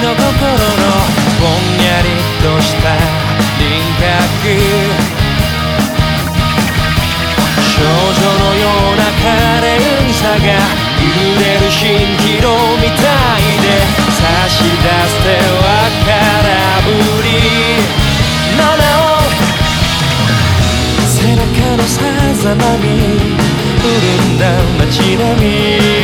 の心のぼんやりとした輪郭、少女のような可憐さが揺れる蜃気楼みたいで、差し出す手は空振りのなお、背中のさざ波潤んだ街並み